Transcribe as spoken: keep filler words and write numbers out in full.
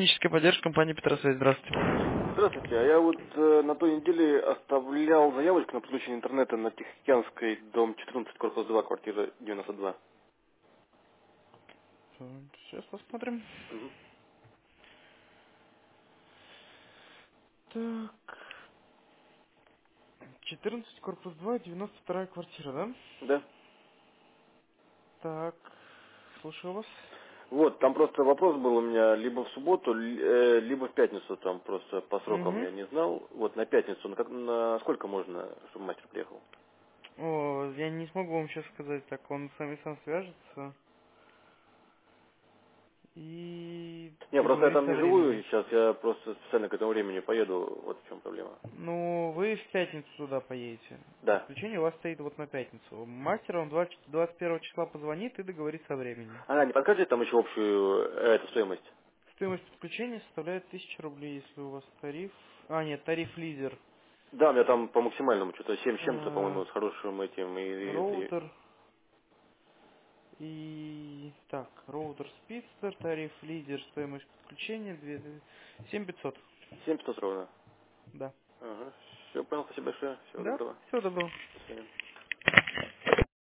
техническая поддержка компании Петросвязь. Здравствуйте. Здравствуйте. А я вот э, на той неделе оставлял заявочку на подключение интернета на Тихоокеанской, дом четырнадцать, корпус два, квартира девяносто два. Сейчас посмотрим. Мгм. Так, четырнадцать, корпус два, девяносто вторая квартира, да? Да. Так, слушаю вас. Вот, там просто вопрос был у меня либо в субботу, ли- э, либо в пятницу, там просто по срокам Угу. я не знал. Вот на пятницу, на, как, на сколько можно, чтобы мастер приехал? О, я не смогу вам сейчас сказать, так он с вами сам свяжется и Не, просто я там договорится о не живу времени. сейчас, я просто специально к этому времени поеду, вот в чем проблема. Ну, вы в пятницу туда поедете. Да. Подключение у вас стоит вот на пятницу. Мастер он двадцать двадцать первого числа позвонит и договорится о времени. А, не подскажете там еще общую э, эту стоимость? Стоимость подключения составляет тысяча рублей, если у вас тариф... А, нет, тариф лидер. Да, у меня там по максимальному что-то семь с чем-то, Э, по-моему, с хорошим этим. И, и- и- Роутер и... Так, роутер спидстер, тариф лидер, стоимость подключения две- семь пятьсот. семь пятьсот ровно. Да. Ага. Все, понял, спасибо большое. Всего Да, доброго. всего доброго. До свидания.